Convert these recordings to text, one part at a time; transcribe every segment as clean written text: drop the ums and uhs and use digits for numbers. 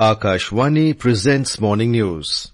Akashvani presents Morning News.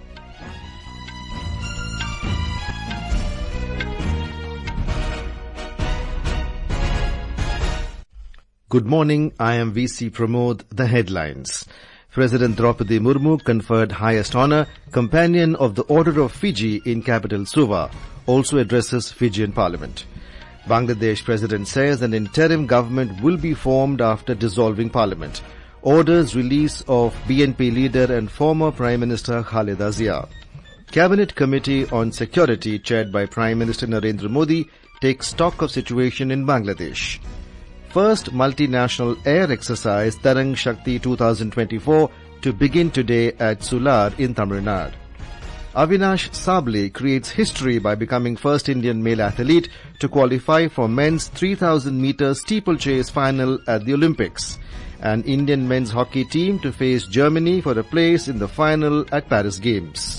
Good morning, I am VC Pramod. The headlines. President Draupadi Murmu conferred highest honor, Companion of the Order of Fiji in capital Suva, also addresses Fijian Parliament. Bangladesh President says an interim government will be formed after dissolving Parliament. Orders release of BNP leader and former Prime Minister Khaleda Zia. Cabinet Committee on Security chaired by Prime Minister Narendra Modi takes stock of situation in Bangladesh. First multinational air exercise Tarang Shakti 2024 to begin today at Sular in Tamil Nadu. Avinash Sabli creates history by becoming first Indian male athlete to qualify for men's 3,000 meter steeplechase final at the Olympics. An Indian men's hockey team to face Germany for a place in the final at Paris Games.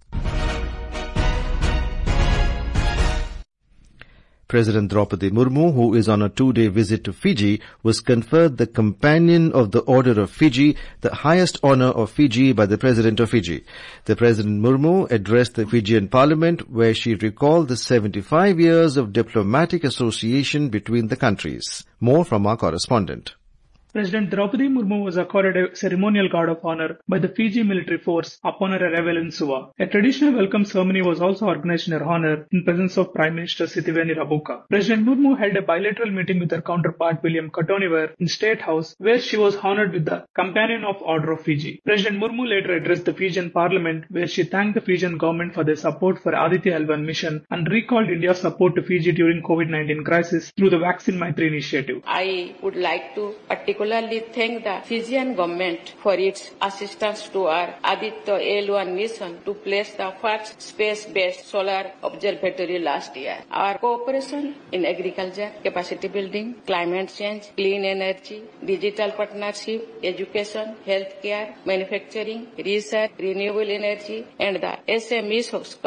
President Draupadi Murmu, who is on a two-day visit to Fiji, was conferred the Companion of the Order of Fiji, the highest honor of Fiji by the President of Fiji. The President Murmu addressed the Fijian Parliament, where she recalled the 75 years of diplomatic association between the countries. More from our correspondent. President Draupadi Murmu was accorded a ceremonial guard of honor by the Fiji military force upon her arrival in Suva. A traditional welcome ceremony was also organized in her honor in presence of Prime Minister Sitiveni Rabuka. President Murmu held a bilateral meeting with her counterpart William Katoniwer in State House, where she was honored with the Companion of Order of Fiji. President Murmu later addressed the Fijian Parliament, where she thanked the Fijian government for their support for Aditya L1 mission and recalled India's support to Fiji during COVID-19 crisis through the Vaccine Maitri initiative. I would like to particularly thank the Fijian government for its assistance to our Aditya L1 mission to place the first space-based solar observatory last year. Our cooperation in agriculture, capacity building, climate change, clean energy, digital partnership, education, healthcare, manufacturing, research, renewable energy, and the SME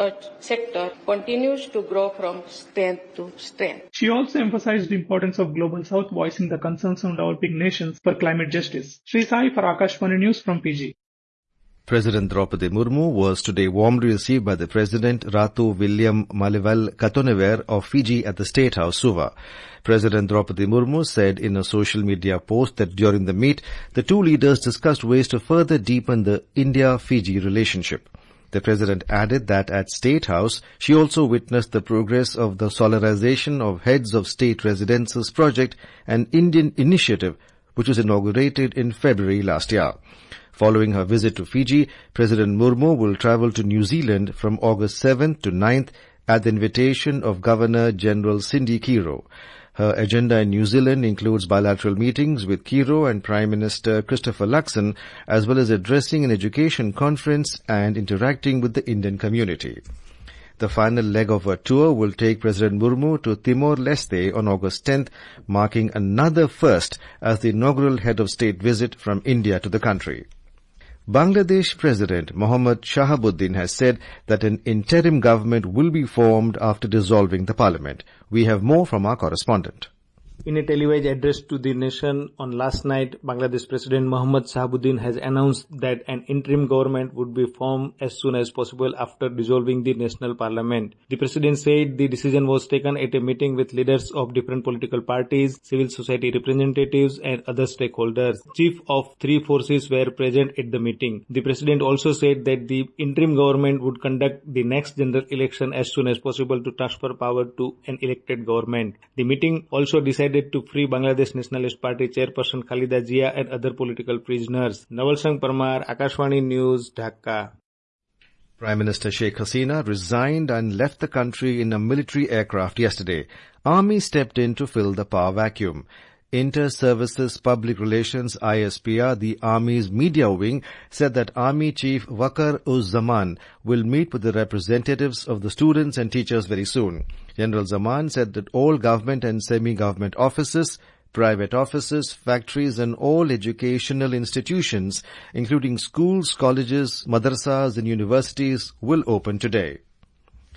sector continues to grow from strength to strength. She also emphasized the importance of Global South, voicing the concerns of developing nations for climate justice. Sri Sai for Akashvani News from Fiji. President Draupadi Murmu was today warmly received by the President Ratu William Malival Katoniwer of Fiji at the State House, Suva. President Draupadi Murmu said in a social media post that during the meet, the two leaders discussed ways to further deepen the India-Fiji relationship. The President added that at State House, she also witnessed the progress of the solarization of Heads of State Residences project, an Indian initiative which was inaugurated in February last year. Following her visit to Fiji, President Murmu will travel to New Zealand from August 7th to 9th at the invitation of Governor-General Cindy Kiro. Her agenda in New Zealand includes bilateral meetings with Kiro and Prime Minister Christopher Luxon, as well as addressing an education conference and interacting with the Indian community. The final leg of her tour will take President Murmu to Timor-Leste on August 10th, marking another first as the inaugural head of state visit from India to the country. Bangladesh President Mohammad Shahabuddin has said that an interim government will be formed after dissolving the parliament. We have more from our correspondent. In a televised address to the nation on last night, Bangladesh President Mohammad Shahabuddin has announced that an interim government would be formed as soon as possible after dissolving the national parliament. The president said the decision was taken at a meeting with leaders of different political parties, civil society representatives and other stakeholders. Chief of three forces were present at the meeting. The president also said that the interim government would conduct the next general election as soon as possible to transfer power to an elected government. The meeting also decided to free Bangladesh Nationalist Party chairperson Khaleda Zia and other political prisoners. Naval Sangh Parmar, Akashvani News, Dhaka. Prime Minister Sheikh Hasina resigned and left the country in a military aircraft yesterday. Army stepped in to fill the power vacuum. Inter-Services Public Relations ISPR, the Army's media wing, said that Army Chief Waqar-uz-Zaman will meet with the representatives of the students and teachers very soon. General Zaman said that all government and semi-government offices, private offices, factories and all educational institutions, including schools, colleges, madrasas and universities, will open today.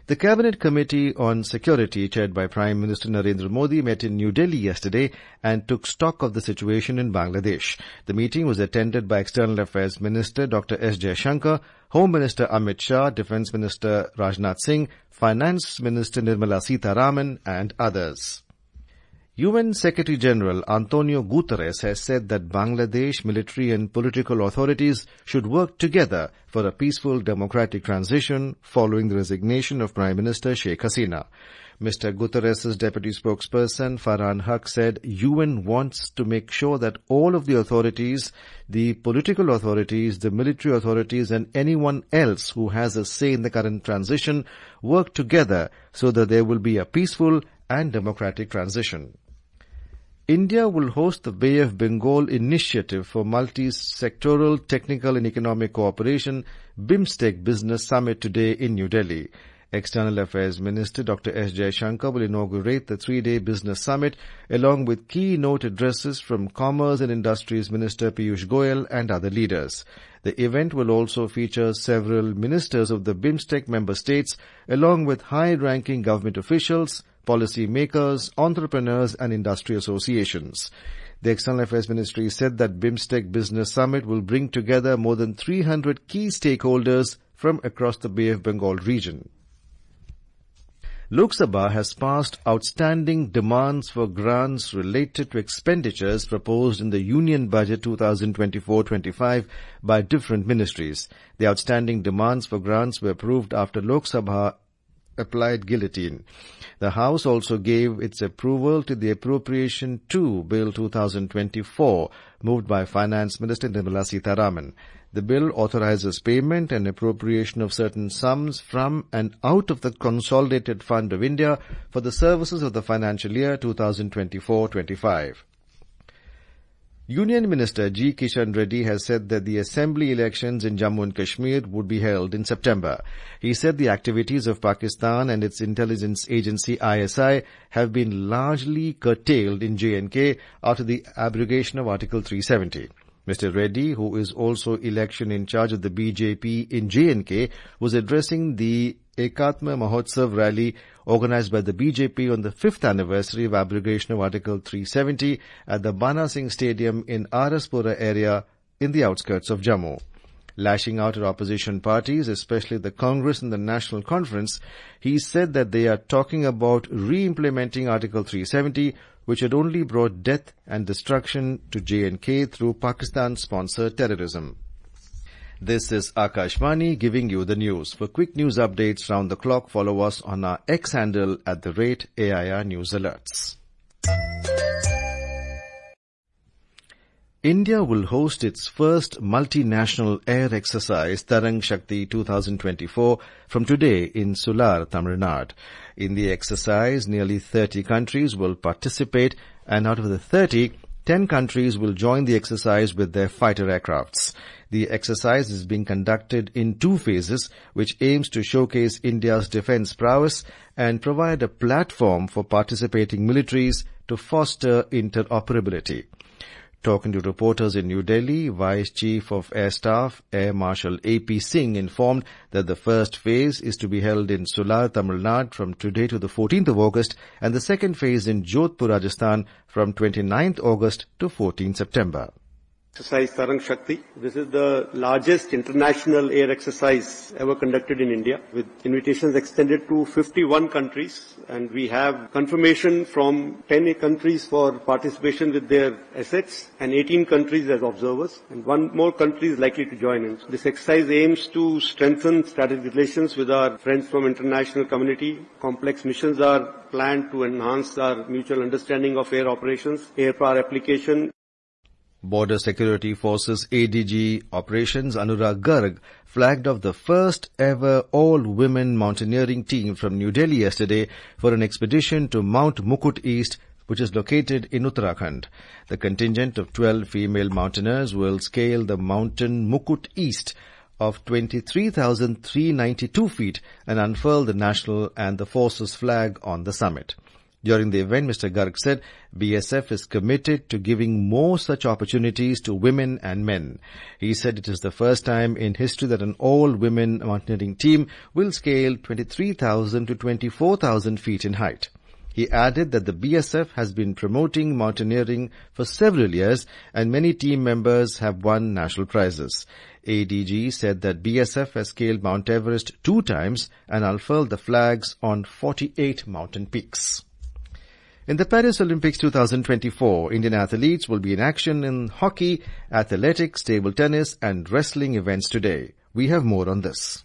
The Cabinet Committee on Security, chaired by Prime Minister Narendra Modi, met in New Delhi yesterday and took stock of the situation in Bangladesh. The meeting was attended by External Affairs Minister Dr. S. Jaishankar, Home Minister Amit Shah, Defence Minister Rajnath Singh, Finance Minister Nirmala Sitharaman and others. UN Secretary-General Antonio Guterres has said that Bangladesh military and political authorities should work together for a peaceful democratic transition following the resignation of Prime Minister Sheikh Hasina. Mr. Guterres' deputy spokesperson Farhan Haq said UN wants to make sure that all of the authorities, the political authorities, the military authorities and anyone else who has a say in the current transition work together so that there will be a peaceful and democratic transition. India will host the Bay of Bengal Initiative for Multi-Sectoral Technical and Economic Cooperation BIMSTEC Business Summit today in New Delhi. External Affairs Minister Dr. S. Jaishankar will inaugurate the three-day business summit along with keynote addresses from Commerce and Industries Minister Piyush Goyal and other leaders. The event will also feature several ministers of the BIMSTEC member states along with high-ranking government officials, policy makers, entrepreneurs and industry associations. The External Affairs Ministry said that BIMSTEC Business Summit will bring together more than 300 key stakeholders from across the Bay of Bengal region. Lok Sabha has passed outstanding demands for grants related to expenditures proposed in the Union Budget 2024-25 by different ministries. The outstanding demands for grants were approved after Lok Sabha applied guillotine. The House also gave its approval to the Appropriation 2 Bill 2024, moved by Finance Minister Nirmala Sitharaman. The bill authorizes payment and appropriation of certain sums from and out of the Consolidated Fund of India for the services of the financial year 2024-25. Union Minister G. Kishan Reddy has said that the assembly elections in Jammu and Kashmir would be held in September. He said the activities of Pakistan and its intelligence agency ISI have been largely curtailed in J&K after the abrogation of Article 370. Mr. Reddy, who is also election in charge of the BJP in J&K, was addressing the Ekatma Mahotsav rally organized by the BJP on the 5th anniversary of abrogation of Article 370 at the Bana Singh Stadium in Araspura area in the outskirts of Jammu. Lashing out at opposition parties, especially the Congress and the National Conference, he said that they are talking about re-implementing Article 370, which had only brought death and destruction to J&K through Pakistan-sponsored terrorism. This is Akashvani giving you the news. For quick news updates round the clock, follow us on our X handle @AIR News Alerts. India will host its first multinational air exercise, Tarang Shakti 2024, from today in Sular, Tamil Nadu. In the exercise, nearly 30 countries will participate, and out of the 30, 10 countries will join the exercise with their fighter aircrafts. The exercise is being conducted in 2 phases, which aims to showcase India's defence prowess and provide a platform for participating militaries to foster interoperability. Talking to reporters in New Delhi, Vice Chief of Air Staff Air Marshal A.P. Singh informed that the first phase is to be held in Sular, Tamil Nadu from today to the 14th of August and the second phase in Jodhpur, Rajasthan from 29th August to 14th September. Exercise Tarang Shakti. This is the largest international air exercise ever conducted in India, with invitations extended to 51 countries, and we have confirmation from 10 countries for participation with their assets and 18 countries as observers, and 1 more country is likely to join in. This exercise aims to strengthen strategic relations with our friends from international community. Complex missions are planned to enhance our mutual understanding of air operations, air power application. Border Security Forces ADG Operations Anurag Garg flagged off the first ever all-women mountaineering team from New Delhi yesterday for an expedition to Mount Mukut East, which is located in Uttarakhand. The contingent of 12 female mountaineers will scale the mountain Mukut East of 23,392 feet and unfurl the national and the forces flag on the summit. During the event, Mr. Garg said BSF is committed to giving more such opportunities to women and men. He said it is the first time in history that an all-women mountaineering team will scale 23,000 to 24,000 feet in height. He added that the BSF has been promoting mountaineering for several years and many team members have won national prizes. ADG said that BSF has scaled Mount Everest 2 times and unfurled the flags on 48 mountain peaks. In the Paris Olympics 2024, Indian athletes will be in action in hockey, athletics, table tennis and wrestling events today. We have more on this.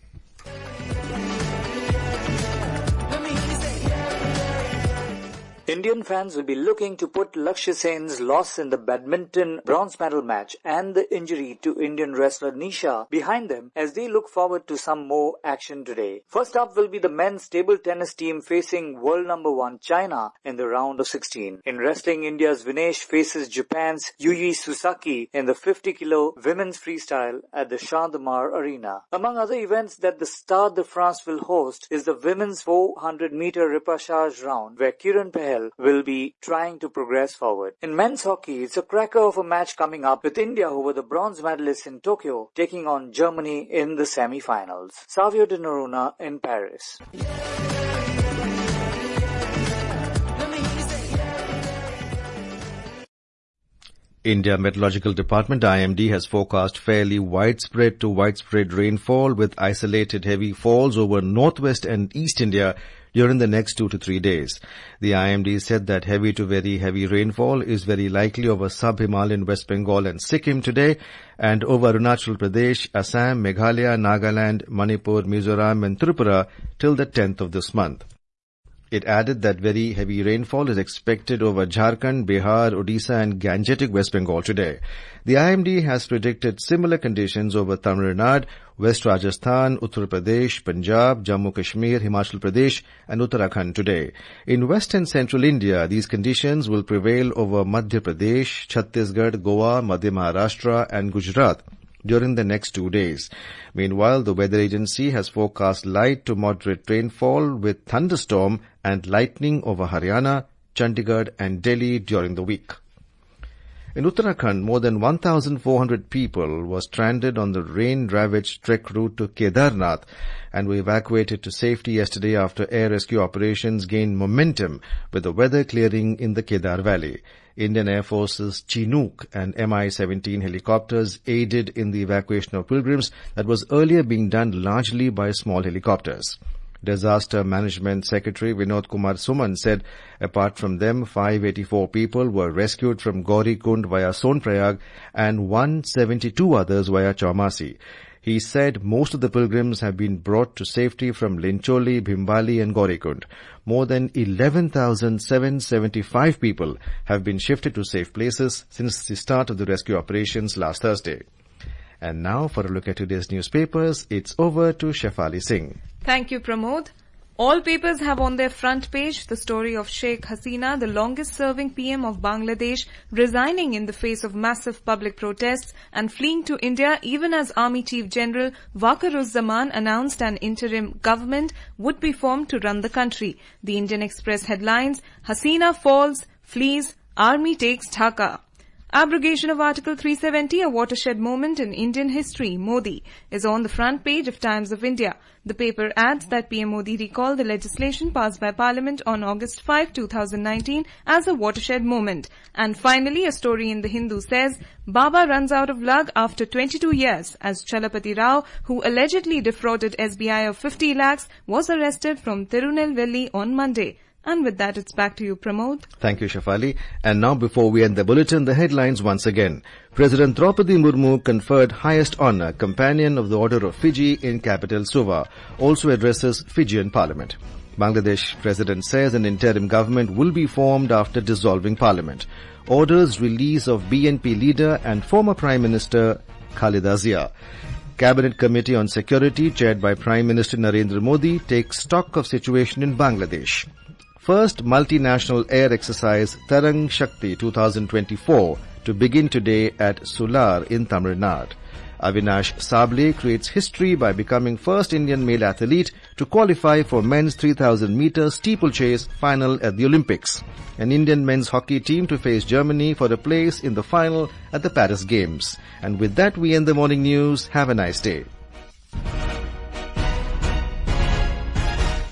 Indian fans will be looking to put Lakshya Sen's loss in the badminton bronze medal match and the injury to Indian wrestler Nisha behind them as they look forward to some more action today. First up will be the men's table tennis team facing world number 1 China in the round of 16. In wrestling, India's Vinesh faces Japan's Yui Susaki in the 50-kilo women's freestyle at the Champ de Mars Arena. Among other events that the Stade de France will host is the women's 400-meter repechage round where Kiran Pahel will be trying to progress forward. In men's hockey, it's a cracker of a match coming up with India, who were the bronze medalists in Tokyo, taking on Germany in the semi-finals. Savio de Noruna in Paris. India Meteorological Department IMD has forecast fairly widespread to widespread rainfall with isolated heavy falls over northwest and east India during the next 2 to 3 days. The IMD said that heavy to very heavy rainfall is very likely over sub-Himalayan West Bengal and Sikkim today and over Arunachal Pradesh, Assam, Meghalaya, Nagaland, Manipur, Mizoram and Tripura till the 10th of this month. It added that very heavy rainfall is expected over Jharkhand, Bihar, Odisha and Gangetic West Bengal today. The IMD has predicted similar conditions over Tamil Nadu, West Rajasthan, Uttar Pradesh, Punjab, Jammu Kashmir, Himachal Pradesh and Uttarakhand today. In west and central India, these conditions will prevail over Madhya Pradesh, Chhattisgarh, Goa, Madhya Maharashtra and Gujarat during the next 2 days. Meanwhile, the weather agency has forecast light to moderate rainfall with thunderstorm and lightning over Haryana, Chandigarh and Delhi during the week. In Uttarakhand, more than 1,400 people were stranded on the rain-ravaged trek route to Kedarnath and were evacuated to safety yesterday after air rescue operations gained momentum with the weather clearing in the Kedar Valley. Indian Air Force's Chinook and Mi-17 helicopters aided in the evacuation of pilgrims that was earlier being done largely by small helicopters. Disaster Management Secretary Vinod Kumar Suman said apart from them, 584 people were rescued from Gaurikund via Sonprayag and 172 others via Chaumasi. He said most of the pilgrims have been brought to safety from Lincholi, Bhimbali and Gaurikund. More than 11,775 people have been shifted to safe places since the start of the rescue operations last Thursday. And now for a look at today's newspapers, it's over to Shefali Singh. Thank you, Pramod. All papers have on their front page the story of Sheikh Hasina, the longest-serving PM of Bangladesh, resigning in the face of massive public protests and fleeing to India even as Army Chief General Waqaruzzaman announced an interim government would be formed to run the country. The Indian Express headlines, Hasina falls, flees, Army takes Dhaka. Abrogation of Article 370, a watershed moment in Indian history, Modi, is on the front page of Times of India. The paper adds that PM Modi recalled the legislation passed by Parliament on August 5, 2019 as a watershed moment. And finally, a story in The Hindu says, Baba runs out of luck after 22 years as Chalapati Rao, who allegedly defrauded SBI of 50 lakhs, was arrested from Tirunelveli on Monday. And with that, it's back to you, Pramod. Thank you, Shefali. And now, before we end the bulletin, the headlines once again. President Draupadi Murmu conferred highest honour, Companion of the Order of Fiji in capital Suva. Also addresses Fijian Parliament. Bangladesh President says an interim government will be formed after dissolving Parliament. Orders release of BNP leader and former Prime Minister Khaleda Zia. Cabinet Committee on Security, chaired by Prime Minister Narendra Modi, takes stock of situation in Bangladesh. First multinational air exercise Tarang Shakti 2024 to begin today at Sular in Tamil Nadu. Avinash Sable creates history by becoming first Indian male athlete to qualify for men's 3000 meter steeplechase final at the Olympics. An Indian men's hockey team to face Germany for a place in the final at the Paris Games. And with that, we end the morning news. Have a nice day.